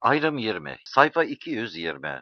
Ayrım 20. Sayfa 220.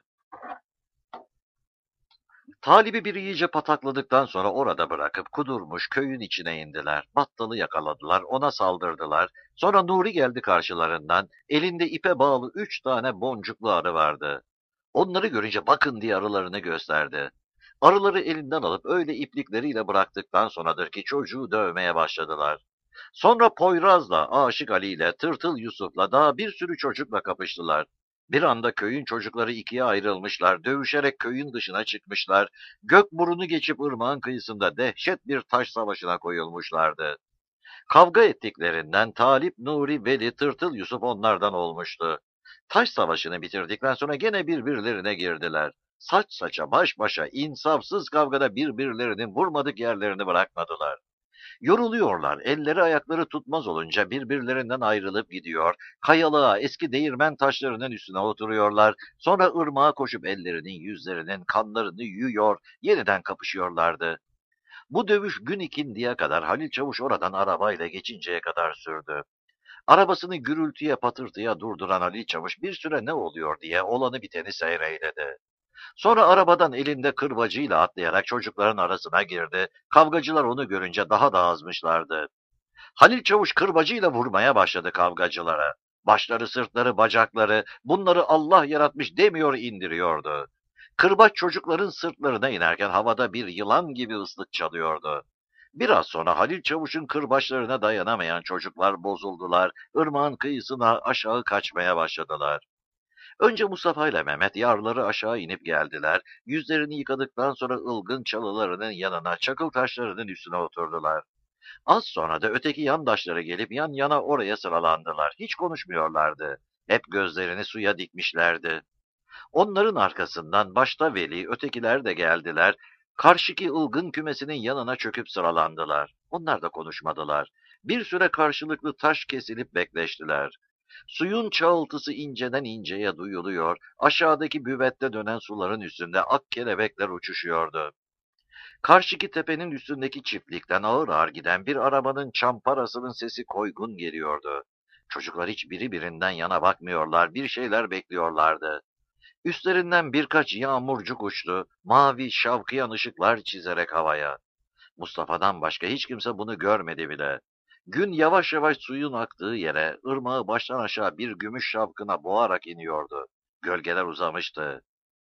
Talib'i bir iyice patakladıktan sonra orada bırakıp kudurmuş köyün içine indiler. Battalı yakaladılar, ona saldırdılar. Sonra Nuri geldi karşılarından. Elinde ipe bağlı 3 tane boncuklu arı vardı. Onları görünce bakın diye arılarını gösterdi. Arıları elinden alıp öyle iplikleriyle bıraktıktan sonradır ki çocuğu dövmeye başladılar. Sonra Poyraz'la, Aşık Ali'yle, Tırtıl Yusuf'la daha bir sürü çocukla kapıştılar. Bir anda köyün çocukları ikiye ayrılmışlar, dövüşerek köyün dışına çıkmışlar, Gökburun'u geçip ırmağın kıyısında dehşet bir taş savaşına koyulmuşlardı. Kavga ettiklerinden Talip, Nuri, Veli, Tırtıl Yusuf onlardan olmuştu. Taş savaşını bitirdikten sonra gene birbirlerine girdiler. Saç saça, baş başa, insafsız kavgada birbirlerinin vurmadık yerlerini bırakmadılar. Yoruluyorlar, elleri ayakları tutmaz olunca birbirlerinden ayrılıp gidiyor, kayalığa, eski değirmen taşlarının üstüne oturuyorlar, sonra ırmağa koşup ellerinin, yüzlerinin kanlarını yiyor, yeniden kapışıyorlardı. Bu dövüş gün ikindiye kadar Halil Çavuş oradan arabayla geçinceye kadar sürdü. Arabasını gürültüye patırtıya durduran Halil Çavuş bir süre ne oluyor diye olanı biteni seyreyledi. Sonra arabadan elinde kırbacıyla atlayarak çocukların arasına girdi. Kavgacılar onu görünce daha da azmışlardı. Halil Çavuş kırbacıyla vurmaya başladı kavgacılara. Başları, sırtları, bacakları, bunları Allah yaratmış demiyor indiriyordu. Kırbaç çocukların sırtlarına inerken havada bir yılan gibi ıslık çalıyordu. Biraz sonra Halil Çavuş'un kırbaçlarına dayanamayan çocuklar bozuldular, ırmağın kıyısına aşağı kaçmaya başladılar. Önce Mustafa ile Mehmet yarları aşağı inip geldiler. Yüzlerini yıkadıktan sonra ılgın çalılarının yanına, çakıl taşlarının üstüne oturdular. Az sonra da öteki yandaşları gelip yan yana oraya sıralandılar. Hiç konuşmuyorlardı. Hep gözlerini suya dikmişlerdi. Onların arkasından başta Veli, ötekiler de geldiler. Karşıki ılgın kümesinin yanına çöküp sıralandılar. Onlar da konuşmadılar. Bir süre karşılıklı taş kesilip bekleştiler. Suyun çağıltısı inceden inceye duyuluyor, aşağıdaki büvette dönen suların üstünde ak kelebekler uçuşuyordu. Karşıki tepenin üstündeki çiftlikten ağır ağır giden bir arabanın çamparasının sesi koygun geliyordu. Çocuklar hiçbiri birinden yana bakmıyorlar, bir şeyler bekliyorlardı. Üstlerinden birkaç yağmurcuk uçtu, mavi şavkıyan ışıklar çizerek havaya. Mustafa'dan başka hiç kimse bunu görmedi bile. Gün yavaş yavaş suyun aktığı yere, ırmağı baştan aşağı bir gümüş şapkına boğarak iniyordu. Gölgeler uzamıştı.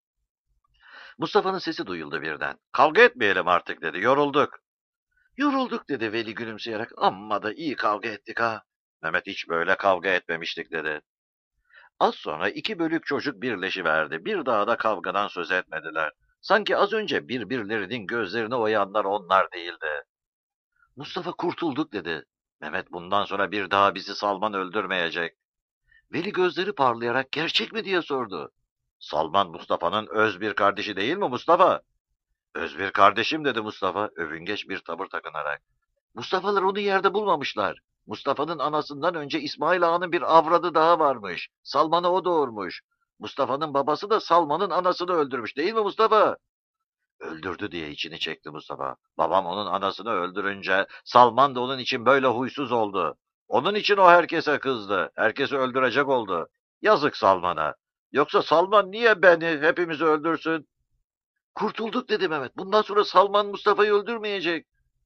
Mustafa'nın sesi duyuldu birden. Kavga etmeyelim artık dedi, yorulduk. Yorulduk dedi Veli gülümseyerek. Amma da iyi kavga ettik ha. Mehmet hiç böyle kavga etmemiştik dedi. Az sonra iki bölük çocuk birleşiverdi. Bir daha da kavgadan söz etmediler. Sanki az önce birbirlerinin gözlerine oyanlar onlar değildi. Mustafa kurtulduk dedi. Mehmet bundan sonra bir daha bizi Salman öldürmeyecek. Veli gözleri parlayarak gerçek mi diye sordu. Salman Mustafa'nın öz bir kardeşi değil mi Mustafa? Öz bir kardeşim dedi Mustafa övüngeç bir tavır takınarak. Mustafa'lar onu yerde bulmamışlar. Mustafa'nın anasından önce İsmail Ağa'nın bir avradı daha varmış. Salman'ı o doğurmuş. Mustafa'nın babası da Salman'ın anasını öldürmüş değil mi Mustafa? Öldürdü diye içini çekti Mustafa. Babam onun anasını öldürünce Salman da onun için böyle huysuz oldu. Onun için o herkese kızdı. Herkesi öldürecek oldu. Yazık Salman'a. Yoksa Salman niye beni, hepimizi öldürsün? Kurtulduk dedi Mehmet. Bundan sonra Salman Mustafa'yı öldürmeyecek.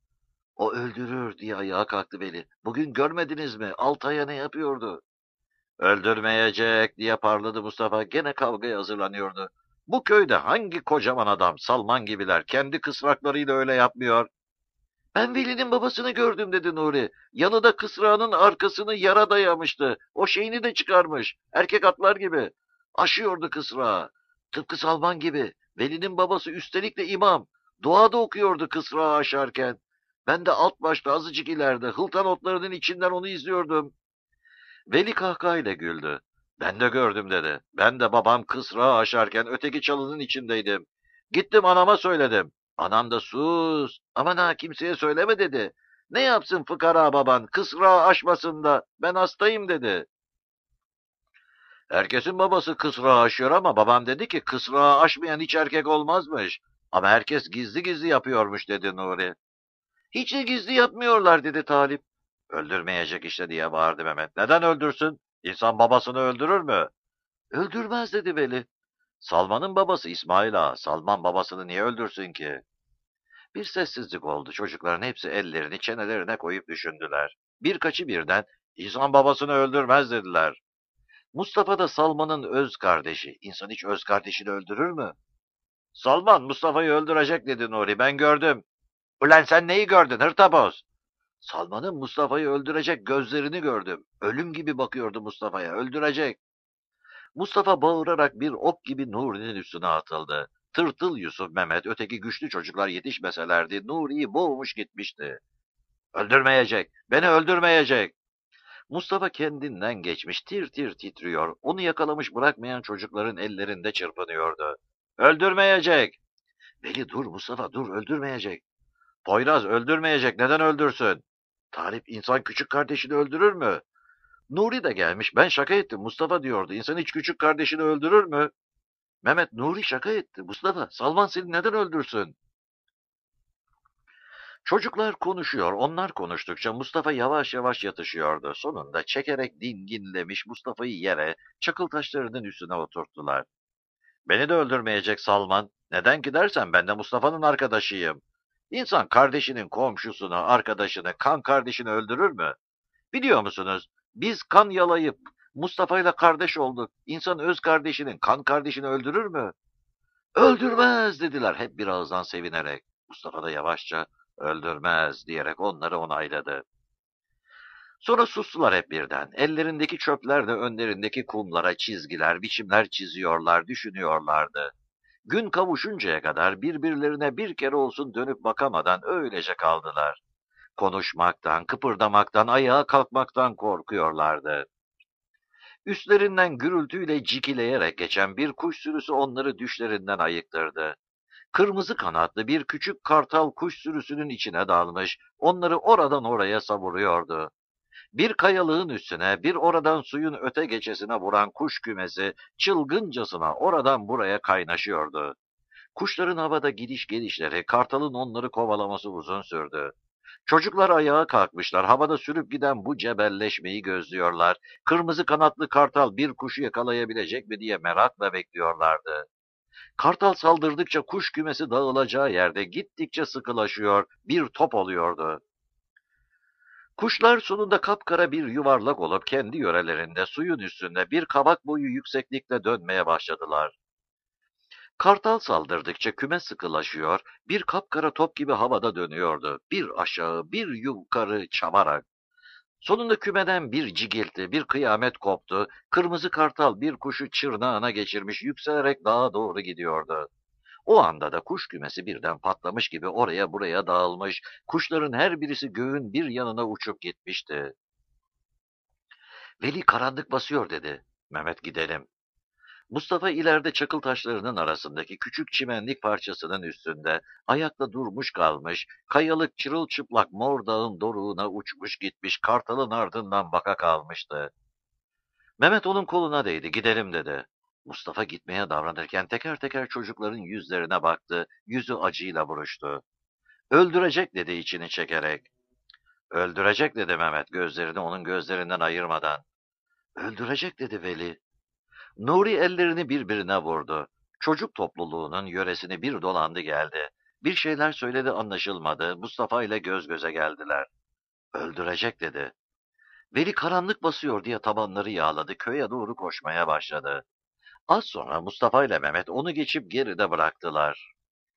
O öldürür diye ayağa kalktı Veli. Bugün görmediniz mi? Altay'a ne yapıyordu? Öldürmeyecek diye parladı Mustafa. Gene kavgaya hazırlanıyordu. Bu köyde hangi kocaman adam Salman gibiler kendi kısraklarıyla öyle yapmıyor? Ben Veli'nin babasını gördüm dedi Nuri. Yanında kısrağının arkasını yara dayamıştı. O şeyini de çıkarmış. Erkek atlar gibi. Aşıyordu kısrağı. Tıpkı Salman gibi. Veli'nin babası üstelik de imam. Dua da okuyordu kısrağı aşarken. Ben de alt başta azıcık ileride hıltan otlarının içinden onu izliyordum. Veli kahkahayla güldü. Ben de gördüm dedi. Ben de babam kısrağı aşarken öteki çalının içindeydim. Gittim anama söyledim. Anam da sus, aman ha kimseye söyleme dedi. Ne yapsın fıkara baban, kısrağı aşmasın da ben hastayım dedi. Herkesin babası kısrağı aşıyor ama babam dedi ki kısrağı aşmayan hiç erkek olmazmış. Ama herkes gizli gizli yapıyormuş dedi Nuri. Hiç de gizli yapmıyorlar dedi Talip. Öldürmeyecek işte diye bağırdı Mehmet. Neden öldürsün? İnsan babasını öldürür mü? Öldürmez dedi Veli. Salman'ın babası İsmail Ağa. Salman babasını niye öldürsün ki? Bir sessizlik oldu. Çocukların hepsi ellerini çenelerine koyup düşündüler. Birkaçı birden İnsan babasını öldürmez dediler. Mustafa da Salman'ın öz kardeşi. İnsan hiç öz kardeşini öldürür mü? Salman Mustafa'yı öldürecek dedi Nuri. Ben gördüm. Ulan sen neyi gördün hırtaboz? Salman'ın Mustafa'yı öldürecek gözlerini gördüm. Ölüm gibi bakıyordu Mustafa'ya. Öldürecek. Mustafa bağırarak bir ok gibi Nuri'nin üstüne atıldı. Tırtıl Yusuf, Mehmet, öteki güçlü çocuklar yetişmeselerdi Nuri'yi boğmuş gitmişti. Öldürmeyecek, beni öldürmeyecek. Mustafa kendinden geçmiş, tir tir titriyor. Onu yakalamış bırakmayan çocukların ellerinde çırpınıyordu. Öldürmeyecek. Veli dur Mustafa dur öldürmeyecek. Poyraz öldürmeyecek neden öldürsün? Talip insan küçük kardeşini öldürür mü? Nuri de gelmiş ben şaka ettim Mustafa diyordu. İnsan hiç küçük kardeşini öldürür mü? Mehmet Nuri şaka etti. Mustafa Salman seni neden öldürsün? Çocuklar konuşuyor. Onlar konuştukça Mustafa yavaş yavaş yatışıyordu. Sonunda çekerek dinginlemiş Mustafa'yı yere çakıl taşlarının üstüne oturttular. Beni de öldürmeyecek Salman. Neden ki dersen ben de Mustafa'nın arkadaşıyım. İnsan kardeşinin komşusunu, arkadaşını, kan kardeşini öldürür mü? Biliyor musunuz? Biz kan yalayıp Mustafa'yla kardeş olduk. İnsan öz kardeşinin, kan kardeşini öldürür mü? Öldürmez dediler hep bir ağızdan sevinerek. Mustafa da yavaşça öldürmez diyerek onları onayladı. Sonra sustular hep birden. Ellerindeki çöpler de önlerindeki kumlara çizgiler, biçimler çiziyorlar, düşünüyorlardı. Gün kavuşuncaya kadar birbirlerine bir kere olsun dönüp bakamadan öylece kaldılar. Konuşmaktan, kıpırdamaktan, ayağa kalkmaktan korkuyorlardı. Üstlerinden gürültüyle cikileyerek geçen bir kuş sürüsü onları düşlerinden ayıktırdı. Kırmızı kanatlı bir küçük kartal kuş sürüsünün içine dalmış, onları oradan oraya savuruyordu. Bir kayalığın üstüne, bir oradan suyun öte geçesine vuran kuş kümesi çılgıncasına oradan buraya kaynaşıyordu. Kuşların havada gidiş gelişleri, kartalın onları kovalaması uzun sürdü. Çocuklar ayağa kalkmışlar, havada sürüp giden bu cebelleşmeyi gözlüyorlar. Kırmızı kanatlı kartal bir kuşu yakalayabilecek mi diye merakla bekliyorlardı. Kartal saldırdıkça kuş kümesi dağılacağı yerde gittikçe sıkılaşıyor, bir top oluyordu. Kuşlar sonunda kapkara bir yuvarlak olup kendi yörelerinde suyun üstünde bir kabak boyu yükseklikte dönmeye başladılar. Kartal saldırdıkça küme sıkılaşıyor, bir kapkara top gibi havada dönüyordu. Bir aşağı, bir yukarı çabarak. Sonunda kümeden bir cigilti, bir kıyamet koptu. Kırmızı kartal bir kuşu çırnağına geçirmiş, yükselerek dağa doğru gidiyordu. O anda da kuş kümesi birden patlamış gibi oraya buraya dağılmış, kuşların her birisi göğün bir yanına uçup gitmişti. Veli karanlık basıyor dedi. Mehmet gidelim. Mustafa ileride çakıl taşlarının arasındaki küçük çimenlik parçasının üstünde ayakta durmuş kalmış, kayalık çırılçıplak mor dağın doruğuna uçmuş gitmiş kartalın ardından baka kalmıştı. Mehmet onun koluna değdi, gidelim dedi. Mustafa gitmeye davranırken teker teker çocukların yüzlerine baktı, yüzü acıyla buruştu. Öldürecek dedi içini çekerek. Öldürecek dedi Mehmet gözlerini onun gözlerinden ayırmadan. Öldürecek dedi Veli. Nuri ellerini birbirine vurdu. Çocuk topluluğunun yöresini bir dolandı geldi. Bir şeyler söyledi anlaşılmadı. Mustafa ile göz göze geldiler. Öldürecek dedi. Veli karanlık basıyor diye tabanları yağladı. Köye doğru koşmaya başladı. Az sonra Mustafa ile Mehmet onu geçip geride bıraktılar.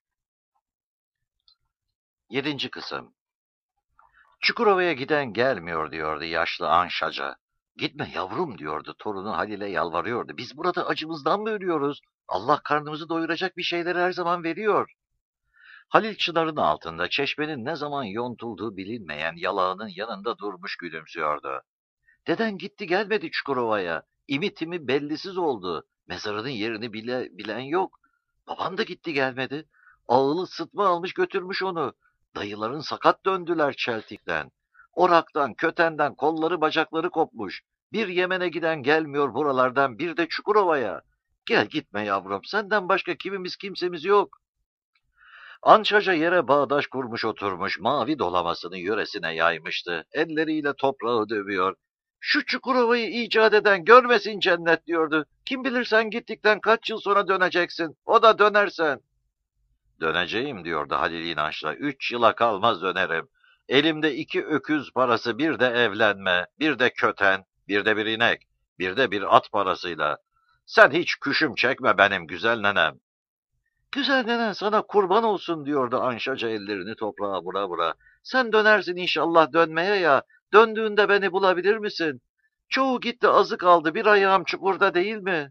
7. Kısım. Çukurova'ya giden gelmiyor diyordu yaşlı Anşaca. Gitme yavrum diyordu torunu Halil'e yalvarıyordu. Biz burada acımızdan mı ölüyoruz? Allah karnımızı doyuracak bir şeyleri her zaman veriyor. Halil çınarın altında çeşmenin ne zaman yontulduğu bilinmeyen yalağının yanında durmuş gülümsüyordu. Deden gitti gelmedi Çukurova'ya. İmi bellisiz oldu. Mezarının yerini bilen yok. Baban da gitti gelmedi. Ağılı sıtma almış götürmüş onu. Dayıların sakat döndüler çeltikten. Oraktan, kötenden kolları bacakları kopmuş. Bir Yemen'e giden gelmiyor buralardan bir de Çukurova'ya. Gel gitme yavrum senden başka kimsemiz yok. Ançaca yere bağdaş kurmuş oturmuş mavi dolamasını yöresine yaymıştı. Elleriyle toprağı dövüyor. Şu Çukurova'yı icat eden görmesin cennet diyordu. Kim bilir sen gittikten kaç yıl sonra döneceksin. O da dönersen. Döneceğim diyordu Halil inançla. 3 yıla kalmaz dönerim. Elimde 2 öküz parası, bir de evlenme, bir de köten, bir de bir inek, bir de bir at parasıyla. Sen hiç küşüm çekme benim güzel nenem. Güzel nenen sana kurban olsun diyordu Anşaca ellerini toprağa vura vura. Sen dönersin inşallah dönmeye ya. Döndüğünde beni bulabilir misin? Çoğu gitti azık aldı bir ayağım çukurda değil mi?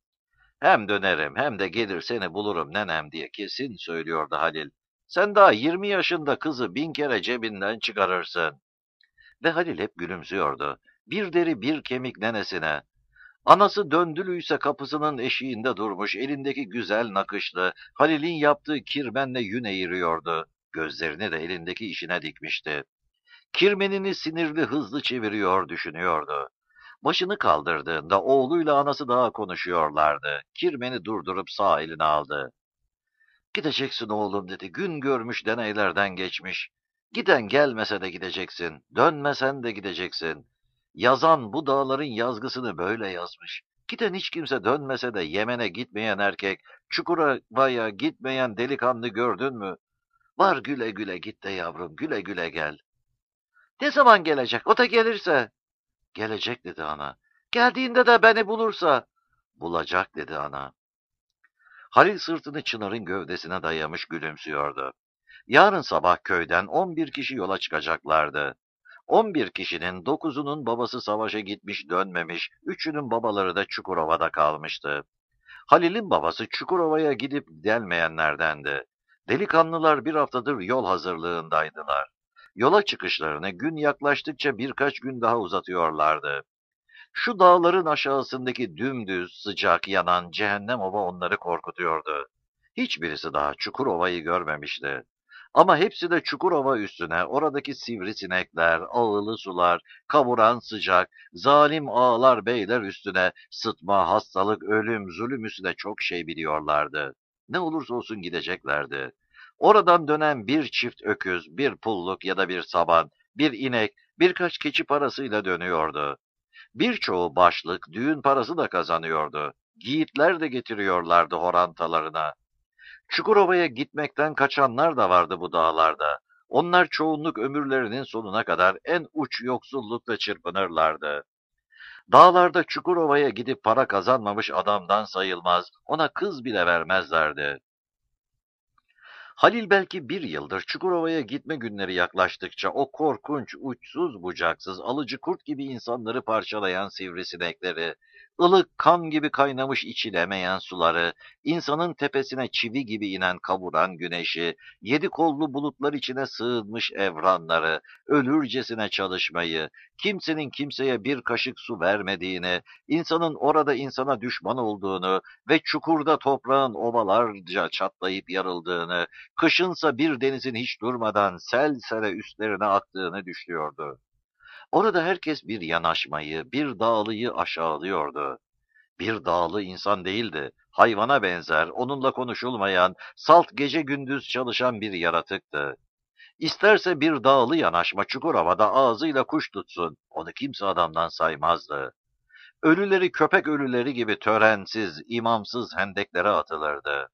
Hem dönerim hem de gelir seni bulurum nenem diye kesin söylüyordu Halil. Sen daha 20 yaşında kızı 1000 kere cebinden çıkarırsın. Ve Halil hep gülümsüyordu. Bir deri bir kemik nenesine. Anası döndülüyse kapısının eşiğinde durmuş, elindeki güzel nakışlı, Halil'in yaptığı kirmenle yün eğiriyordu. Gözlerini de elindeki işine dikmişti. Kirmenini sinirli hızlı çeviriyor, düşünüyordu. Başını kaldırdığında oğluyla anası daha konuşuyorlardı. Kirmeni durdurup sağ eline aldı. Gideceksin oğlum dedi. Gün görmüş deneylerden geçmiş. Giden gelmese de gideceksin. Dönmesen de gideceksin. Yazan bu dağların yazgısını böyle yazmış. Giden hiç kimse dönmese de Yemen'e gitmeyen erkek, Çukurova'ya gitmeyen delikanlı gördün mü? Var güle güle git de yavrum, güle güle gel. Ne zaman gelecek? O da gelirse. Gelecek dedi ana. Geldiğinde de beni bulursa. Bulacak dedi ana. Halil sırtını Çınar'ın gövdesine dayamış gülümsüyordu. Yarın sabah köyden 11 kişi yola çıkacaklardı. 11 kişinin 9'unun babası savaşa gitmiş dönmemiş, 3'ünün babaları da Çukurova'da kalmıştı. Halil'in babası Çukurova'ya gidip gelmeyenlerdendi. Delikanlılar bir haftadır yol hazırlığındaydılar. Yola çıkışlarını gün yaklaştıkça birkaç gün daha uzatıyorlardı. Şu dağların aşağısındaki dümdüz, sıcak, yanan cehennem ova onları korkutuyordu. Hiçbirisi daha Çukurova'yı görmemişti. Ama hepsi de Çukurova üstüne, oradaki sivrisinekler, ağılı sular, kavuran sıcak, zalim ağalar beyler üstüne, sıtma, hastalık, ölüm, zulüm üstüne çok şey biliyorlardı. Ne olursa olsun gideceklerdi. Oradan dönen bir çift öküz, bir pulluk ya da bir saban, bir inek, birkaç keçi parasıyla dönüyordu. Birçoğu başlık, düğün parası da kazanıyordu. Yiğitler de getiriyorlardı horantalarına. Çukurova'ya gitmekten kaçanlar da vardı bu dağlarda. Onlar çoğunluk ömürlerinin sonuna kadar en uç yoksullukla çırpınırlardı. Dağlarda Çukurova'ya gidip para kazanmamış adamdan sayılmaz, ona kız bile vermezlerdi. Halil belki 1 yıldır Çukurova'ya gitme günleri yaklaştıkça o korkunç, uçsuz bucaksız, alıcı kurt gibi insanları parçalayan sivrisinekleri, ılık kan gibi kaynamış içilemeyen suları, insanın tepesine çivi gibi inen kavuran güneşi, 7 kollu bulutlar içine sığınmış evranları, ölürcesine çalışmayı, kimsenin kimseye bir kaşık su vermediğini, insanın orada insana düşman olduğunu ve çukurda toprağın ovalarca çatlayıp yarıldığını, kışınsa bir denizin hiç durmadan sel sere üstlerine aktığını düşüyordu. Orada herkes bir yanaşmayı, bir dağlıyı aşağılıyordu. Bir dağlı insan değildi, hayvana benzer, onunla konuşulmayan, salt gece gündüz çalışan bir yaratıktı. İsterse bir dağlı yanaşma Çukurova'da ağzıyla kuş tutsun, onu kimse adamdan saymazdı. Ölüleri köpek ölüleri gibi törensiz, imamsız hendeklere atılırdı.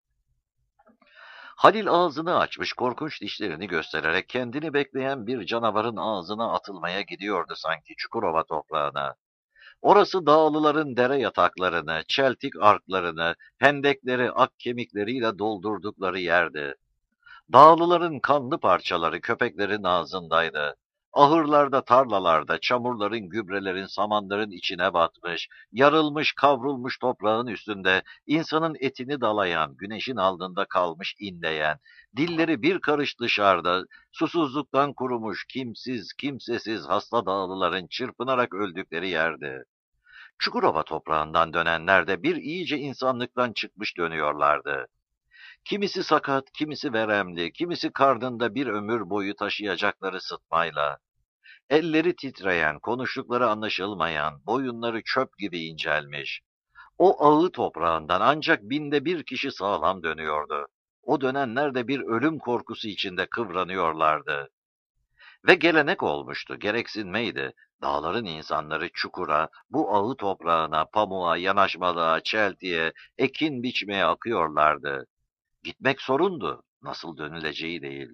Halil ağzını açmış korkunç dişlerini göstererek kendini bekleyen bir canavarın ağzına atılmaya gidiyordu sanki Çukurova toprağına. Orası dağlıların dere yataklarını, çeltik arklarını, hendekleri ak kemikleriyle doldurdukları yerdi. Dağlıların kanlı parçaları köpeklerin ağzındaydı. Ahırlarda, tarlalarda, çamurların, gübrelerin, samanların içine batmış, yarılmış, kavrulmuş toprağın üstünde, insanın etini dalayan, güneşin altında kalmış inleyen, dilleri bir karış dışarıda, susuzluktan kurumuş, kimsiz, kimsesiz hasta dağlıların çırpınarak öldükleri yerdi. Çukurova toprağından dönenler de bir iyice insanlıktan çıkmış dönüyorlardı. Kimisi sakat, kimisi veremli, kimisi karnında bir ömür boyu taşıyacakları sıtmayla, elleri titreyen, konuştukları anlaşılmayan, boyunları çöp gibi incelmiş. O ağı toprağından ancak 1000'de 1 kişi sağlam dönüyordu. O dönenler de bir ölüm korkusu içinde kıvranıyorlardı. Ve gelenek olmuştu, gereksinmeydi. Dağların insanları çukura, bu ağı toprağına, pamuğa, yanaşmalığa, çeltiye, ekin biçmeye akıyorlardı. Gitmek sorundu, nasıl dönüleceği değil.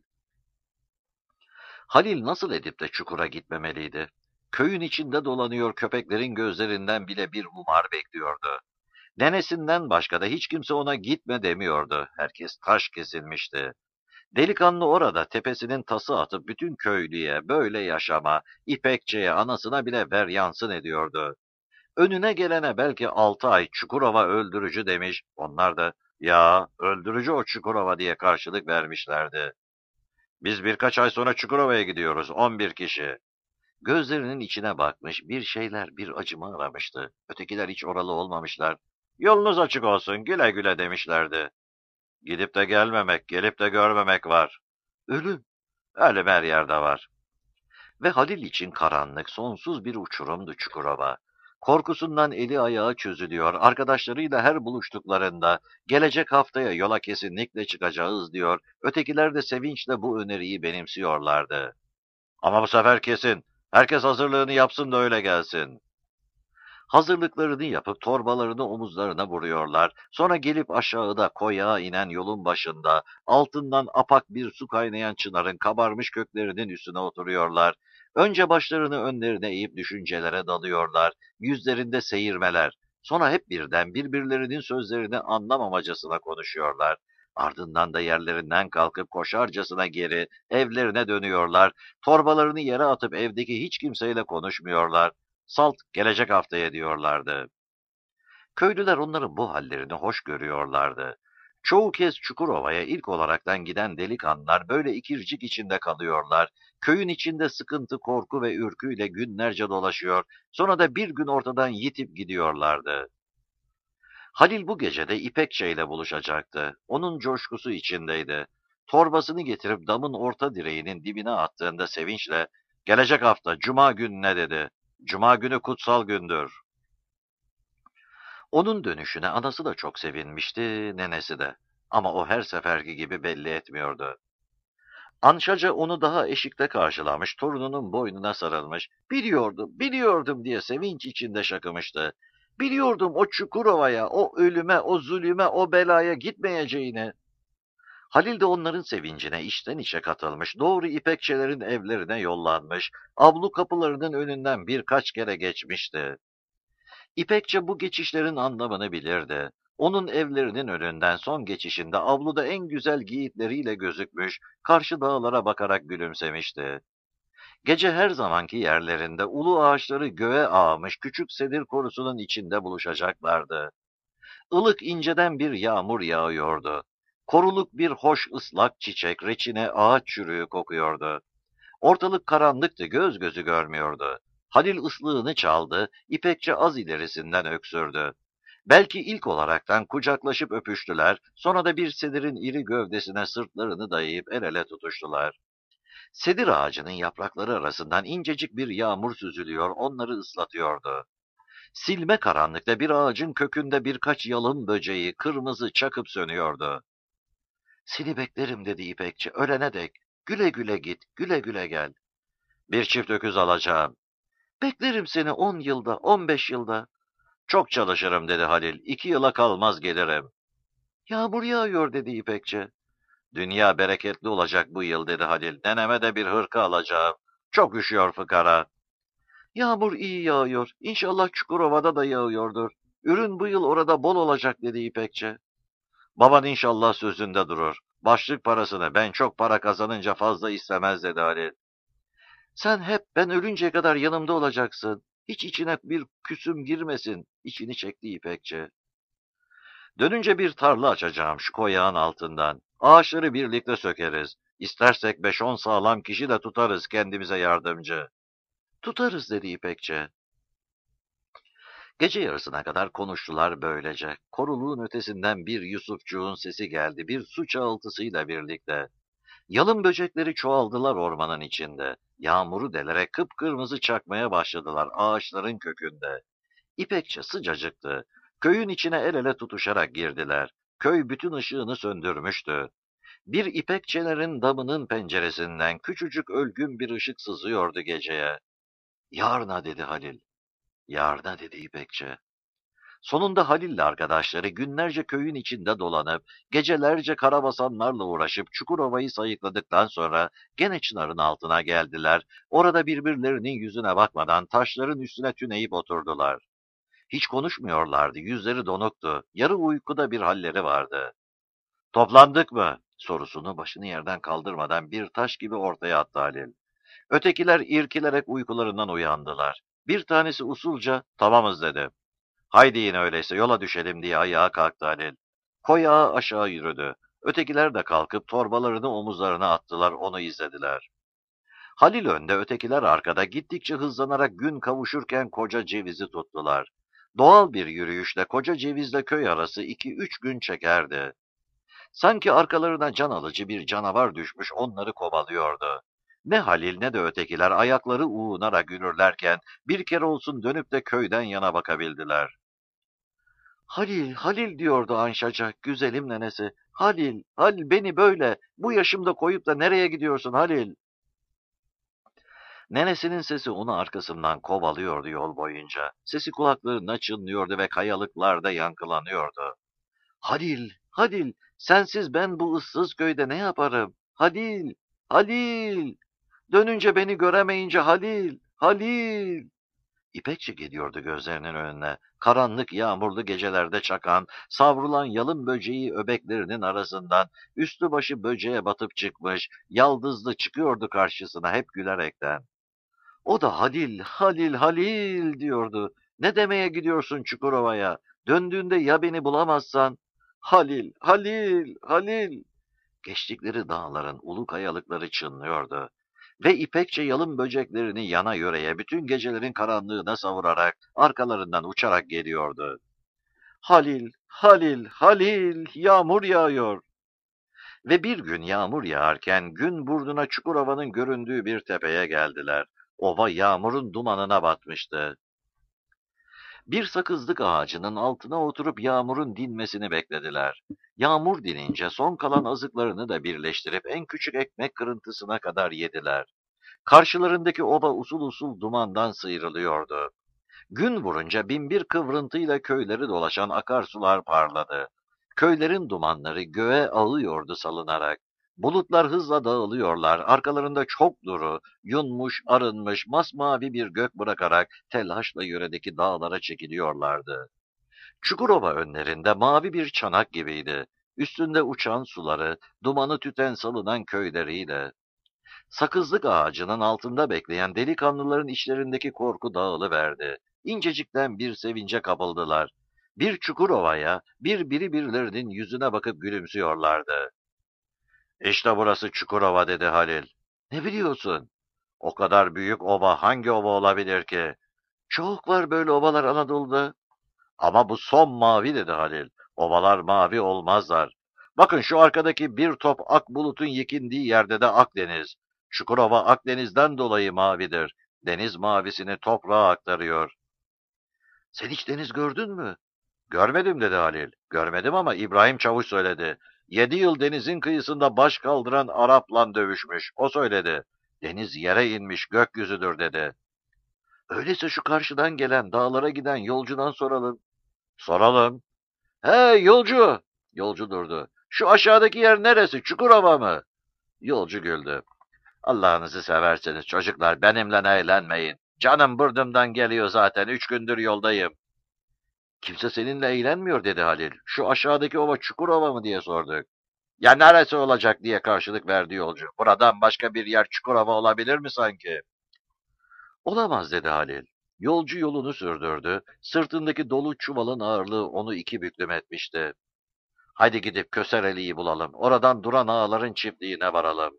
Halil nasıl edip de çukura gitmemeliydi? Köyün içinde dolanıyor, köpeklerin gözlerinden bile bir umar bekliyordu. Nenesinden başka da hiç kimse ona gitme demiyordu. Herkes taş kesilmişti. Delikanlı orada tepesinin tası atıp bütün köylüye böyle yaşama, İpekçe'ye, anasına bile veryansın ediyordu. Önüne gelene belki 6 ay Çukurova öldürücü demiş, onlar da ya öldürücü o Çukurova diye karşılık vermişlerdi. Biz birkaç ay sonra Çukurova'ya gidiyoruz, 11 kişi. Gözlerinin içine bakmış, bir şeyler, bir acıma aramıştı. Ötekiler hiç oralı olmamışlar. Yolunuz açık olsun, güle güle demişlerdi. Gidip de gelmemek, gelip de görmemek var. Ölüm, ölüm her yerde var. Ve Halil için karanlık, sonsuz bir uçurumdu Çukurova. Korkusundan eli ayağı çözülüyor, arkadaşlarıyla her buluştuklarında gelecek haftaya yola kesinlikle çıkacağız diyor, ötekiler de sevinçle bu öneriyi benimsiyorlardı. Ama bu sefer kesin, herkes hazırlığını yapsın da öyle gelsin. Hazırlıklarını yapıp torbalarını omuzlarına vuruyorlar. Sonra gelip aşağıda koyağa inen yolun başında altından apak bir su kaynayan çınarın kabarmış köklerinin üstüne oturuyorlar. Önce başlarını önlerine eğip düşüncelere dalıyorlar. Yüzlerinde seyirmeler. Sonra hep birden birbirlerinin sözlerini anlamamacasına konuşuyorlar. Ardından da yerlerinden kalkıp koşarcasına geri evlerine dönüyorlar. Torbalarını yere atıp evdeki hiç kimseyle konuşmuyorlar. Salt gelecek haftaya diyorlardı. Köylüler onların bu hallerini hoş görüyorlardı. Çoğu kez Çukurova'ya ilk olaraktan giden delikanlılar böyle ikircik içinde kalıyorlar. Köyün içinde sıkıntı, korku ve ürküyle günlerce dolaşıyor. Sonra da bir gün ortadan yitip gidiyorlardı. Halil bu gece de İpekçe ile buluşacaktı. Onun coşkusu içindeydi. Torbasını getirip damın orta direğinin dibine attığında sevinçle, "Gelecek hafta Cuma gününe" dedi. "Cuma günü kutsal gündür." Onun dönüşüne anası da çok sevinmişti, nenesi de. Ama o her seferki gibi belli etmiyordu. Anşaca onu daha eşikte karşılamış, torununun boynuna sarılmış. "Biliyordum, biliyordum" diye sevinç içinde şakımıştı. "Biliyordum o Çukurova'ya, o ölüme, o zulüme, o belaya gitmeyeceğini." Halil de onların sevincine içten içe katılmış, doğru İpekçelerin evlerine yollanmış, avlu kapılarının önünden birkaç kere geçmişti. İpekçe bu geçişlerin anlamını bilirdi. Onun evlerinin önünden son geçişinde avluda en güzel giyitleriyle gözükmüş, karşı dağlara bakarak gülümsemişti. Gece her zamanki yerlerinde ulu ağaçları göğe ağmış küçük sedir korusunun içinde buluşacaklardı. Ilık inceden bir yağmur yağıyordu. Koruluk bir hoş ıslak çiçek, reçine, ağaç çürüğü kokuyordu. Ortalık karanlıktı, göz gözü görmüyordu. Halil ıslığını çaldı, İpekçi az ilerisinden öksürdü. Belki ilk olaraktan kucaklaşıp öpüştüler, sonra da bir sedirin iri gövdesine sırtlarını dayayıp el ele tutuştular. Sedir ağacının yaprakları arasından incecik bir yağmur süzülüyor, onları ıslatıyordu. Silme karanlıkta bir ağacın kökünde birkaç yalın böceği kırmızı çakıp sönüyordu. "Seni beklerim" dedi İpekçi, "ölene dek. Güle güle git, güle güle gel." "Bir çift öküz alacağım." "Beklerim seni 10 yılda, 15 yılda." "Çok çalışırım" dedi Halil. "2 yıla kalmaz gelirim." "Yağmur yağıyor" dedi İpekçi. "Dünya bereketli olacak bu yıl" dedi Halil. "Neneme de bir hırka alacağım. Çok üşüyor fıkara." "Yağmur iyi yağıyor. İnşallah Çukurova'da da yağıyordur. Ürün bu yıl orada bol olacak" dedi İpekçi. "Baban inşallah sözünde durur. Başlık parasını ben çok para kazanınca fazla istemez" dedi Halil. "Sen hep ben ölünceye kadar yanımda olacaksın. Hiç içine bir küsüm girmesin." İçini çekti İpekçi. "Dönünce bir tarla açacağım şu koyağın altından. Ağaçları birlikte sökeriz. İstersek 5-10 sağlam kişi de tutarız kendimize yardımcı." "Tutarız" dedi İpekçi. Gece yarısına kadar konuştular böylece. Koruluğun ötesinden bir Yusufçuğun sesi geldi, bir su çağıltısıyla birlikte. Yalın böcekleri çoğaldılar ormanın içinde. Yağmuru delerek kıpkırmızı çakmaya başladılar ağaçların kökünde. İpekçe sıcacıktı. Köyün içine el ele tutuşarak girdiler. Köy bütün ışığını söndürmüştü. Bir İpekçelerin damının penceresinden küçücük ölgün bir ışık sızıyordu geceye. Yarına dedi Halil. Yarına dedi İpekçi. Sonunda Halil'le arkadaşları günlerce köyün içinde dolanıp, gecelerce karabasanlarla uğraşıp Çukurova'yı sayıkladıktan sonra gene çınarın altına geldiler. Orada birbirlerinin yüzüne bakmadan taşların üstüne tüneyip oturdular. Hiç konuşmuyorlardı, yüzleri donuktu, yarı uykuda bir halleri vardı. Toplandık mı? Sorusunu başını yerden kaldırmadan bir taş gibi ortaya attı Halil. Ötekiler irkilerek uykularından uyandılar. Bir tanesi usulca tamamız dedi. Haydi yine öyleyse yola düşelim diye ayağa kalktı Halil. Koyağı aşağı yürüdü. Ötekiler de kalkıp torbalarını omuzlarına attılar, onu izlediler. Halil önde, ötekiler arkada gittikçe hızlanarak gün kavuşurken Koca Ceviz'i tuttular. Doğal bir yürüyüşle Koca Ceviz'le köy arası 2-3 gün çekerdi. Sanki arkalarına can alıcı bir canavar düşmüş onları kovalıyordu. Ne Halil ne de ötekiler ayakları uğunarak yürürlerken bir kere olsun dönüp de köyden yana bakabildiler. Halil, Halil diyordu Anşacak, güzelim nenesi. Halil, Halil beni böyle, bu yaşımda koyup da nereye gidiyorsun Halil? Nenesinin sesi onu arkasından kovalıyordu yol boyunca. Sesi kulaklarına çınlıyordu ve kayalıklarda yankılanıyordu. Halil, Halil, sensiz ben bu ıssız köyde ne yaparım? Halil, Halil, dönünce beni göremeyince Halil, Halil. İpekçi geliyordu gözlerinin önüne. Karanlık yağmurlu gecelerde çakan, savrulan yalın böceği öbeklerinin arasından üstü başı böceğe batıp çıkmış, yaldızlı çıkıyordu karşısına hep gülerekten. O da Halil, Halil, Halil diyordu. Ne demeye gidiyorsun Çukurova'ya? Döndüğünde ya beni bulamazsan? Halil, Halil, Halil. Geçtikleri dağların ulu kayalıkları çınlıyordu. Ve ipekçe yalın böceklerini yana yöreye bütün gecelerin karanlığına savurarak arkalarından uçarak geliyordu. Halil, Halil, Halil, yağmur yağıyor. Ve bir gün yağmur yağarken gün burnuna Çukurova'nın göründüğü bir tepeye geldiler. Ova yağmurun dumanına batmıştı. Bir sakızlık ağacının altına oturup yağmurun dinmesini beklediler. Yağmur dinince son kalan azıklarını da birleştirip en küçük ekmek kırıntısına kadar yediler. Karşılarındaki ova usul usul dumandan sıyrılıyordu. Gün vurunca binbir kıvrıntıyla köyleri dolaşan akarsular parladı. Köylerin dumanları göğe ağıyordu salınarak. Bulutlar hızla dağılıyorlar, arkalarında çok duru, yunmuş, arınmış, masmavi bir gök bırakarak telaşla yöredeki dağlara çekiliyorlardı. Çukurova önlerinde mavi bir çanak gibiydi. Üstünde uçan suları, dumanı tüten salınan köyleriyle. Sakızlık ağacının altında bekleyen delikanlıların içlerindeki korku dağılıverdi. İncecikten bir sevince kapıldılar. Bir Çukurova'ya, birilerinin yüzüne bakıp gülümsüyorlardı. İşte burası Çukurova dedi Halil. Ne biliyorsun? O kadar büyük ova hangi ova olabilir ki? Çok var böyle ovalar Anadolu'da. Ama bu son mavi dedi Halil. Ovalar mavi olmazlar. Bakın şu arkadaki bir top ak bulutun yekindiği yerde de Akdeniz. Çukurova Akdeniz'den dolayı mavidir. Deniz mavisini toprağa aktarıyor. Sen hiç deniz gördün mü? Görmedim dedi Halil. Görmedim ama İbrahim Çavuş söyledi. 7 yıl denizin kıyısında baş kaldıran Arap'la dövüşmüş. O söyledi. Deniz yere inmiş gökyüzüdür dedi. Öyleyse şu karşıdan gelen dağlara giden yolcudan soralım. Soralım. Hey yolcu! Yolcu durdu. Şu aşağıdaki yer neresi? Çukurova mı? Yolcu güldü. Allah'ınızı severseniz çocuklar benimle eğlenmeyin. Canım burnumdan geliyor zaten. 3 gündür yoldayım. Kimse seninle eğlenmiyor dedi Halil. Şu aşağıdaki ova Çukurova mı diye sorduk. Ya neresi olacak diye karşılık verdi yolcu. Buradan başka bir yer Çukurova olabilir mi sanki? Olamaz dedi Halil. Yolcu yolunu sürdürdü. Sırtındaki dolu çuvalın ağırlığı onu iki büklüm etmişti. Haydi gidip Kösereli'yi bulalım. Oradan duran ağaların çiftliğine varalım.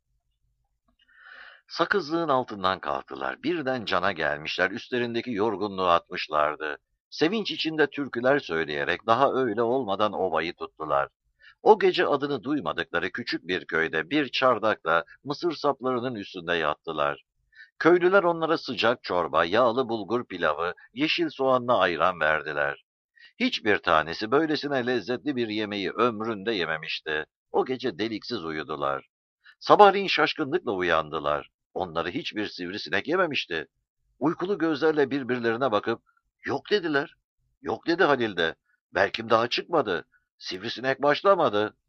Sakızlığın altından kalktılar. Birden cana gelmişler. Üstlerindeki yorgunluğu atmışlardı. Sevinç içinde türküler söyleyerek daha öğle olmadan ovayı tuttular. O gece adını duymadıkları küçük bir köyde bir çardakla mısır saplarının üstünde yattılar. Köylüler onlara sıcak çorba, yağlı bulgur pilavı, yeşil soğanla ayran verdiler. Hiçbir tanesi böylesine lezzetli bir yemeği ömründe yememişti. O gece deliksiz uyudular. Sabahleyin şaşkınlıkla uyandılar. Onları hiçbir sivrisinek yememişti. Uykulu gözlerle birbirlerine bakıp yok dediler. Yok dedi Halil de. Belkim daha çıkmadı. Sivrisinek başlamadı.